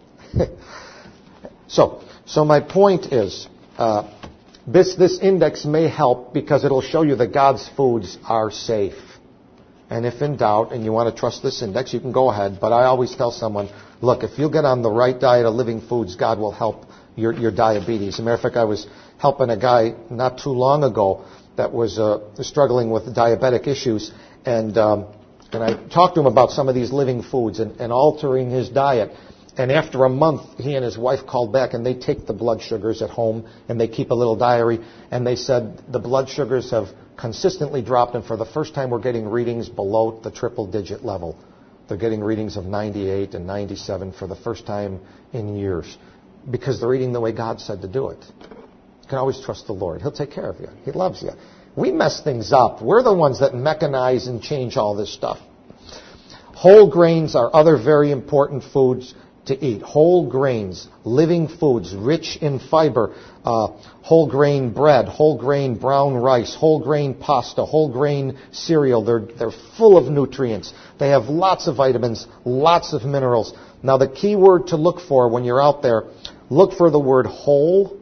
so my point is, this index may help because it'll show you that God's foods are safe. And if in doubt and you want to trust this index, you can go ahead. But I always tell someone, look, if you get on the right diet of living foods, God will help your diabetes. As a matter of fact, I was helping a guy not too long ago that was struggling with diabetic issues. And I talked to him about some of these living foods and altering his diet. And after a month, he and his wife called back, and they take the blood sugars at home, and they keep a little diary. And they said the blood sugars have consistently dropped, and for the first time, we're getting readings below the triple-digit level. They're getting readings of 98 and 97 for the first time in years because they're eating the way God said to do it. You can always trust the Lord. He'll take care of you. He loves you. We mess things up. We're the ones that mechanize and change all this stuff. Whole grains are other very important foods to eat. Whole grains, living foods, rich in fiber, whole grain bread, whole grain brown rice, whole grain pasta, whole grain cereal. They're full of nutrients. They have lots of vitamins, lots of minerals. Now the key word to look for when you're out there, look for the word whole,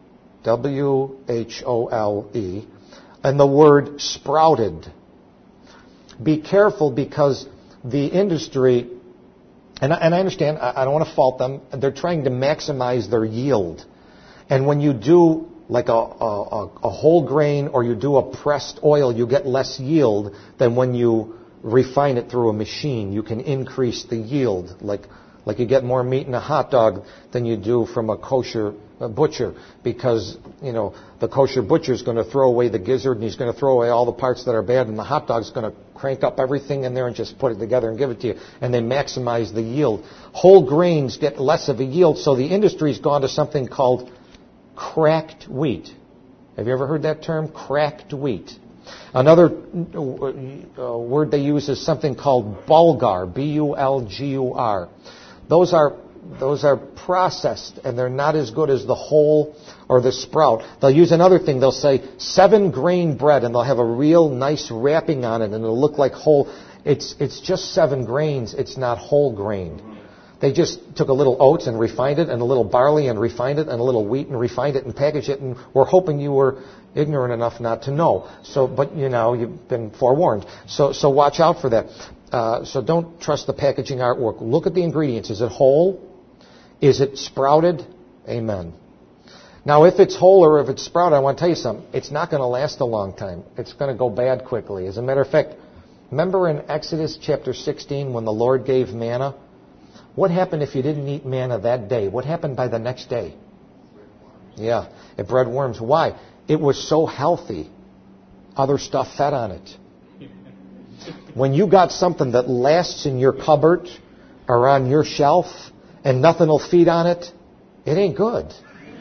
W-H-O-L-E, and the word sprouted. Be careful because the industry, and I understand, I don't want to fault them, they're trying to maximize their yield. And when you do like a whole grain or you do a pressed oil, you get less yield than when you refine it through a machine. You can increase the yield. Like you get more meat in a hot dog than you do from a kosher butcher because, the kosher butcher is going to throw away the gizzard and he's going to throw away all the parts that are bad, and the hot dog is going to crank up everything in there and just put it together and give it to you. And they maximize the yield. Whole grains get less of a yield, so the industry's gone to something called cracked wheat. Have you ever heard that term? Cracked wheat. Another word they use is something called bulgur, B-U-L-G-U-R. Those are processed, and they're not as good as the whole or the sprout. They'll use another thing. They'll say 7-grain bread, and they'll have a real nice wrapping on it, and it'll look like whole. It's just 7 grains. It's not whole grain. They just took a little oats and refined it, and a little barley and refined it, and a little wheat and refined it and packaged it, and we're hoping you were ignorant enough not to know. So, but you've been forewarned. So watch out for that. So don't trust the packaging artwork. Look at the ingredients. Is it whole? Is it sprouted? Amen. Now, if it's whole or if it's sprouted, I want to tell you something. It's not going to last a long time. It's going to go bad quickly. As a matter of fact, remember in Exodus chapter 16 when the Lord gave manna? What happened if you didn't eat manna that day? What happened by the next day? Yeah, it bred worms. Why? It was so healthy. Other stuff fed on it. When you got something that lasts in your cupboard or on your shelf and nothing will feed on it, it ain't good.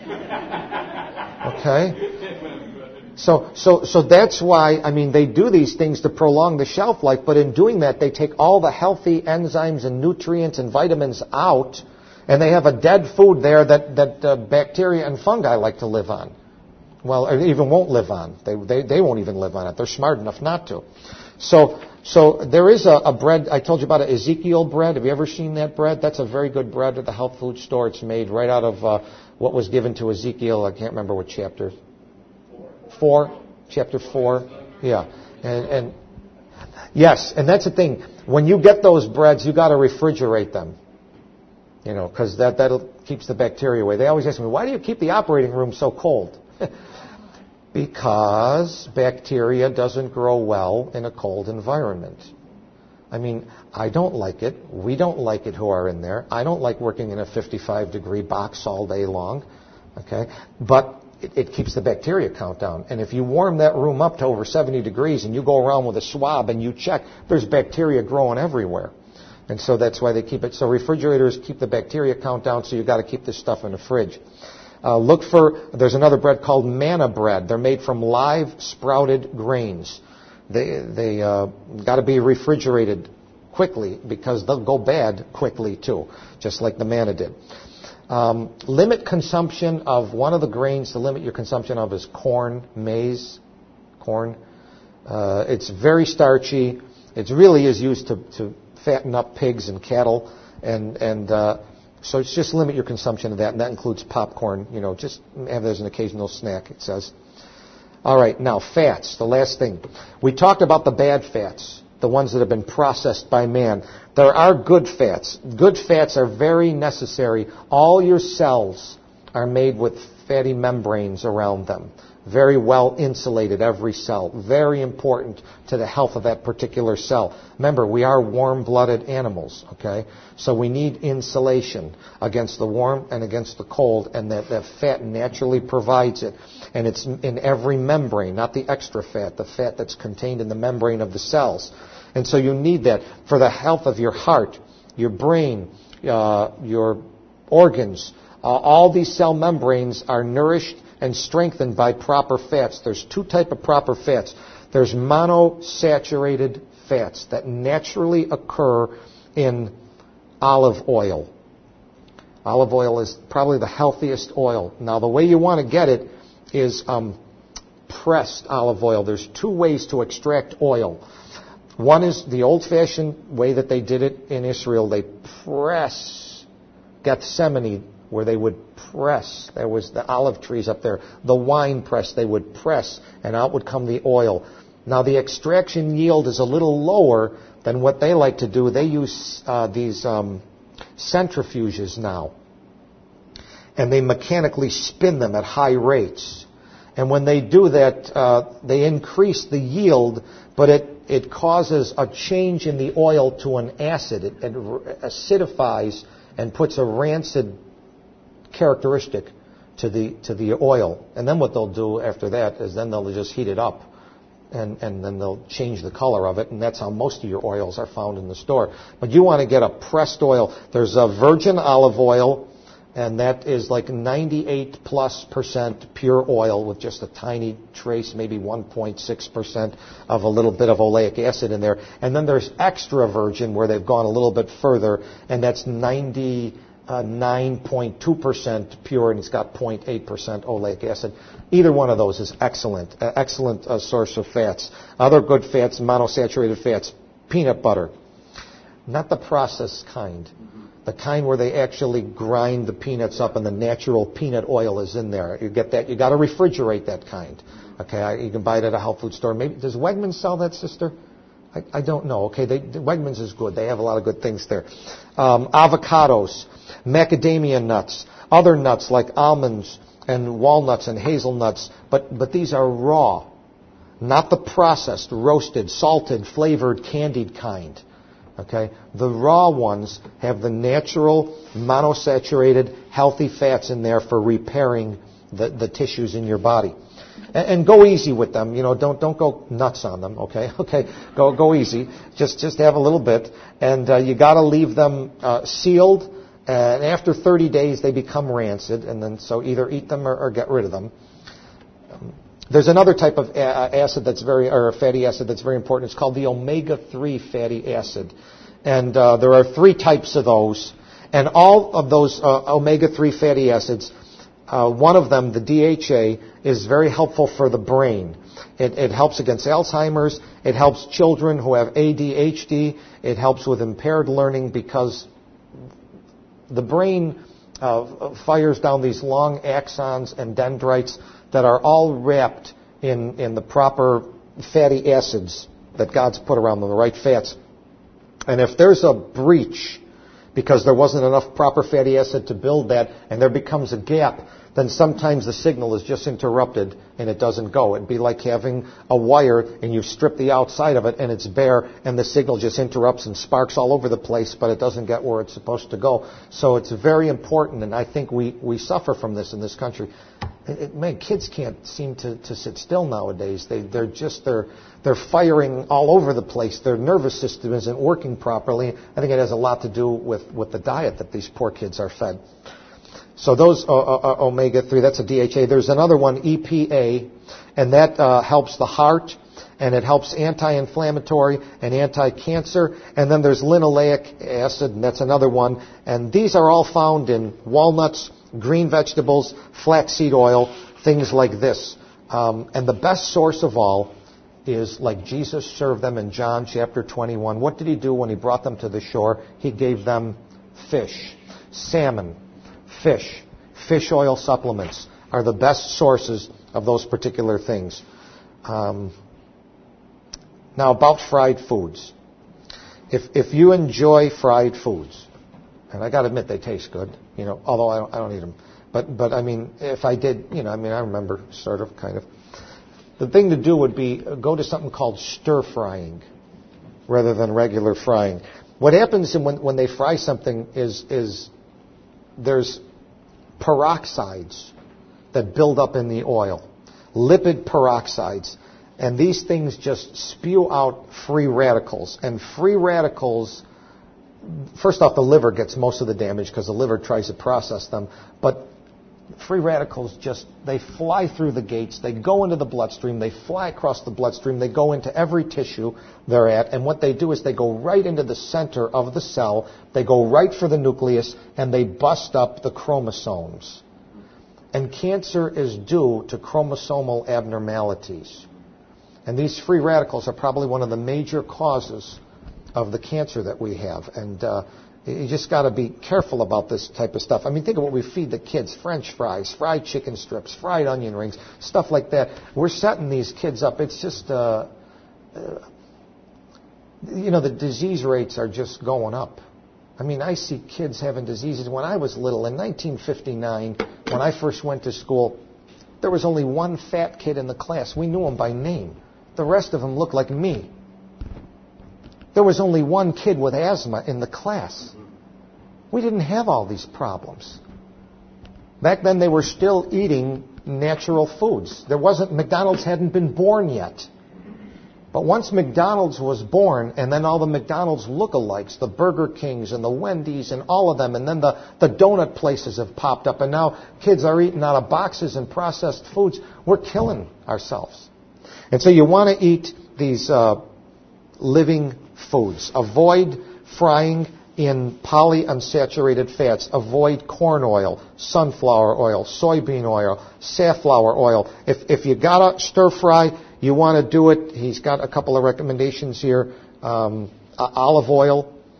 Okay? So that's why, they do these things to prolong the shelf life, but in doing that, they take all the healthy enzymes and nutrients and vitamins out, and they have a dead food there that bacteria and fungi like to live on. Well, or even won't live on. They won't even live on it. They're smart enough not to. So there is a bread, I told you about it, Ezekiel bread. Have you ever seen that bread? That's a very good bread at the health food store. It's made right out of what was given to Ezekiel. I can't remember what chapter. 4, chapter 4. Yeah. And yes, and that's the thing. When you get those breads, you got to refrigerate them. Because that keeps the bacteria away. They always ask me, why do you keep the operating room so cold? Because bacteria doesn't grow well in a cold environment. I don't like it. We don't like it who are in there. I don't like working in a 55-degree box all day long. Okay? But it keeps the bacteria count down. And if you warm that room up to over 70 degrees and you go around with a swab and you check, there's bacteria growing everywhere. And so that's why they keep it. So refrigerators keep the bacteria count down, so you've got to keep this stuff in the fridge. There's another bread called manna bread. They're made from live sprouted grains. They got to be refrigerated quickly because they'll go bad quickly too, just like the manna did. Limit consumption of one of the grains to limit your consumption of is maize. It's very starchy. It really is used to fatten up pigs and cattle, so it's just limit your consumption of that, and that includes popcorn. Just have it as an occasional snack, it says. All right, now fats, the last thing. We talked about the bad fats, the ones that have been processed by man. There are good fats. Good fats are very necessary. All your cells are made with fatty membranes around them. Very well insulated, every cell. Very important to the health of that particular cell. Remember, we are warm-blooded animals, okay? So we need insulation against the warm and against the cold, and that fat naturally provides it. And it's in every membrane, not the extra fat, the fat that's contained in the membrane of the cells. And so you need that for the health of your heart, your brain, your organs. All these cell membranes are nourished and strengthened by proper fats. There's two types of proper fats. There's monosaturated fats that naturally occur in olive oil. Olive oil is probably the healthiest oil. Now, the way you want to get it is pressed olive oil. There's two ways to extract oil. One is the old-fashioned way that they did it in Israel. They press Gethsemane, where they would press. There was the olive trees up there. The wine press, they would press, and out would come the oil. Now, the extraction yield is a little lower than what they like to do. They use these centrifuges now, and they mechanically spin them at high rates. And when they do that, they increase the yield, but it causes a change in the oil to an acid. It acidifies and puts a rancid characteristic to the oil. And then what they'll do after that is then they'll just heat it up, and then they'll change the color of it, and that's how most of your oils are found in the store. But you want to get a pressed oil. There's a virgin olive oil, and that is like 98+% pure oil with just a tiny trace, maybe 1.6% of a little bit of oleic acid in there. And then there's extra virgin, where they've gone a little bit further, and that's 9.2% pure, and it's got 0.8% oleic acid. Either one of those is excellent source of fats. Other good fats, monosaturated fats, peanut butter. Not the processed kind. the kind where they actually grind the peanuts up and the natural peanut oil is in there. You get that. You got to refrigerate that kind. Okay, you can buy it at a health food store. Maybe does Wegmans sell that, sister? I don't know. Okay, Wegmans is good. They have a lot of good things there. Avocados, macadamia nuts, other nuts like almonds and walnuts and hazelnuts, but these are raw, not the processed, roasted, salted, flavored, candied kind. Okay, the raw ones have the natural, monosaturated, healthy fats in there for repairing the tissues in your body. And go easy with them. You know, don't go nuts on them. Okay, go easy. Just have a little bit, and you got to leave them sealed. And after 30 days, they become rancid, and then so either eat them or get rid of them. There's another type of acid fatty acid that's very important. It's called the omega-3 fatty acid, and there are 3 types of those, and all of those omega-3 fatty acids. One of them, the DHA, is very helpful for the brain. It helps against Alzheimer's. It helps children who have ADHD. It helps with impaired learning because the brain fires down these long axons and dendrites that are all wrapped in the proper fatty acids that God's put around them, the right fats. And if there's a breach because there wasn't enough proper fatty acid to build that and there becomes a gap, then sometimes the signal is just interrupted and it doesn't go. It'd be like having a wire and you strip the outside of it and it's bare and the signal just interrupts and sparks all over the place, but it doesn't get where it's supposed to go. So it's very important, and I think we suffer from this in this country. Kids can't seem to sit still nowadays. They're firing all over the place. Their nervous system isn't working properly. I think it has a lot to do with the diet that these poor kids are fed. So those omega-3, that's a DHA. There's another one, EPA, and that helps the heart, and it helps anti-inflammatory and anti-cancer. And then there's linoleic acid, and that's another one. And these are all found in walnuts, green vegetables, flaxseed oil, things like this. And the best source of all is like Jesus served them in John chapter 21. What did he do when he brought them to the shore? He gave them fish, salmon. Fish oil supplements are the best sources of those particular things. Now about fried foods. If you enjoy fried foods, and I got to admit they taste good, you know, although I don't eat them. But I mean, if I did, you know, I mean, I remember sort of, kind of. The thing to do would be go to something called stir frying rather than regular frying. What happens when they fry something is there's peroxides that build up in the oil, lipid peroxides, and these things just spew out free radicals. And free radicals, first off, the liver gets most of the damage because the liver tries to process them, but free radicals they fly through the gates, they go into the bloodstream, they fly across the bloodstream, they go into every tissue they're at, and what they do is they go right into the center of the cell, they go right for the nucleus, and they bust up the chromosomes. And cancer is due to chromosomal abnormalities. And these free radicals are probably one of the major causes of the cancer that we have. And you just got to be careful about this type of stuff. I mean, think of what we feed the kids. French fries, fried chicken strips, fried onion rings, stuff like that. We're setting these kids up. It's just, you know, the disease rates are just going up. I mean, I see kids having diseases. When I was little, in 1959, when I first went to school, there was only one fat kid in the class. We knew him by name. The rest of them looked like me. There was only one kid with asthma in the class. We didn't have all these problems. Back then, they were still eating natural foods. McDonald's hadn't been born yet. But once McDonald's was born, and then all the McDonald's lookalikes, the Burger Kings and the Wendy's and all of them, and then the donut places have popped up, and now kids are eating out of boxes and processed foods. We're killing ourselves. And so you want to eat these living foods. Avoid frying in polyunsaturated fats. Avoid corn oil, sunflower oil, soybean oil, safflower oil. If you got to stir fry, you want to do it. He's got a couple of recommendations here. Olive oil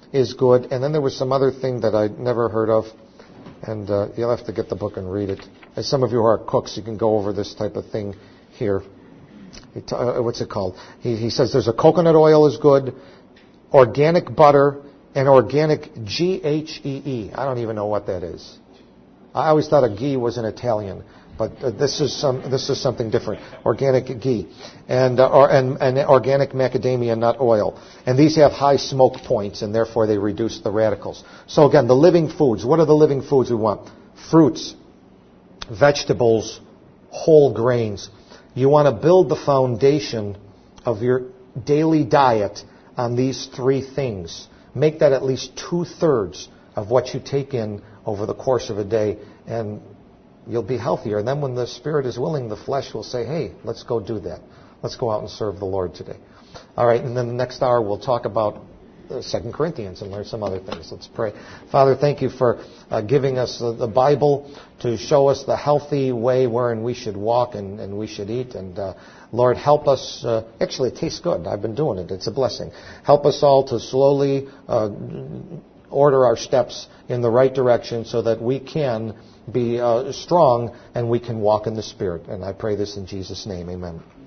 is good. And then there was some other thing that I'd never heard of. And you'll have to get the book and read it. As some of you are cooks, you can go over this type of thing here. What's it called? He says there's a coconut oil is good, organic butter, and organic GHEE. I don't even know what that is. I always thought a ghee was an Italian, but this is something different. Organic ghee and organic macadamia nut oil, and these have high smoke points, and therefore they reduce the radicals. So again, the living foods. What are the living foods we want? Fruits, vegetables, whole grains. You want to build the foundation of your daily diet on these three things. Make that at least 2/3 of what you take in over the course of a day, and you'll be healthier. And then when the spirit is willing, the flesh will say, hey, let's go do that. Let's go out and serve the Lord today. All right, and then the next hour we'll talk about 2 Corinthians and learn some other things. Let's pray. Father, thank you for giving us the Bible to show us the healthy way wherein we should walk and we should eat. And Lord, help us. Actually, it tastes good. I've been doing it. It's a blessing. Help us all to slowly order our steps in the right direction so that we can be strong and we can walk in the Spirit. And I pray this in Jesus' name. Amen.